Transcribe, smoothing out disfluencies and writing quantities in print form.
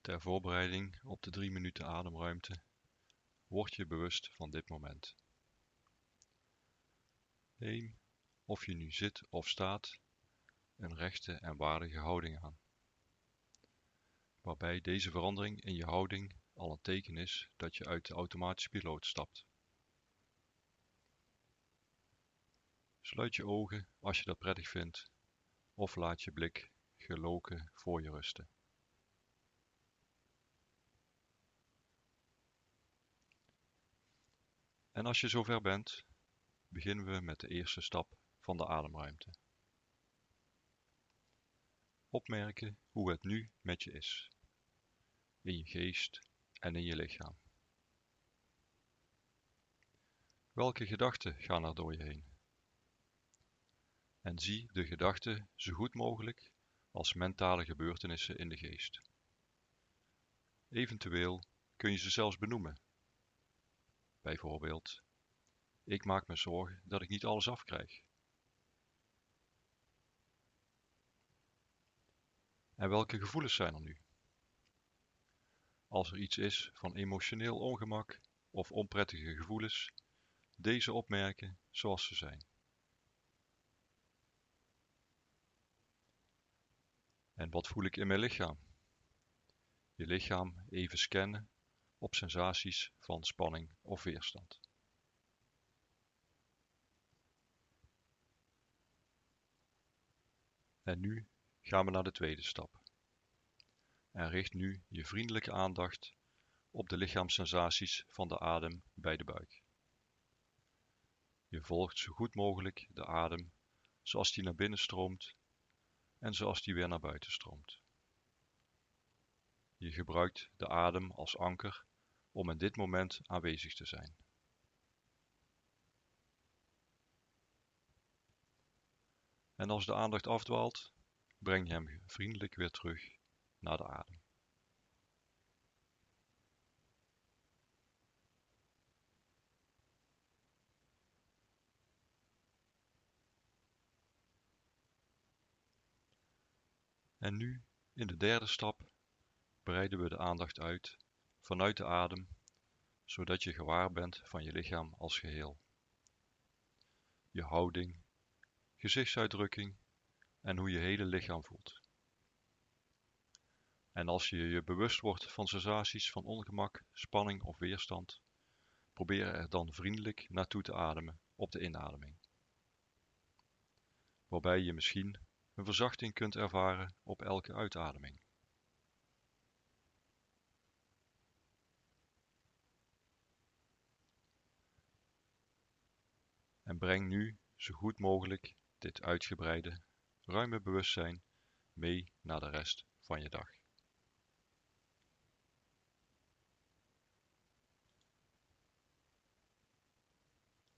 Ter voorbereiding op de 3 minuten ademruimte word je bewust van dit moment. Neem, of je nu zit of staat, een rechte en waardige houding aan, waarbij deze verandering in je houding al een teken is dat je uit de automatische piloot stapt. Sluit je ogen als je dat prettig vindt, of laat je blik geloken voor je rusten. En als je zover bent, beginnen we met de eerste stap van de ademruimte. Opmerken hoe het nu met je is, in je geest en in je lichaam. Welke gedachten gaan er door je heen? En zie de gedachten zo goed mogelijk als mentale gebeurtenissen in de geest. Eventueel kun je ze zelfs benoemen. Bijvoorbeeld, ik maak me zorgen dat ik niet alles afkrijg. En welke gevoelens zijn er nu? Als er iets is van emotioneel ongemak of onprettige gevoelens, deze opmerken zoals ze zijn. En wat voel ik in mijn lichaam? Je lichaam even scannen op sensaties van spanning of weerstand. En nu gaan we naar de tweede stap. En richt nu je vriendelijke aandacht op de lichaamssensaties van de adem bij de buik. Je volgt zo goed mogelijk de adem zoals die naar binnen stroomt en zoals die weer naar buiten stroomt. Je gebruikt de adem als anker om in dit moment aanwezig te zijn. En als de aandacht afdwaalt, breng je hem vriendelijk weer terug naar de adem. En nu, in de derde stap, breiden we de aandacht uit vanuit de adem, zodat je gewaar bent van je lichaam als geheel. Je houding, gezichtsuitdrukking en hoe je hele lichaam voelt. En als je je bewust wordt van sensaties van ongemak, spanning of weerstand, probeer er dan vriendelijk naartoe te ademen op de inademing. Waarbij je misschien een verzachting kunt ervaren op elke uitademing. En breng nu zo goed mogelijk dit uitgebreide, ruime bewustzijn mee naar de rest van je dag.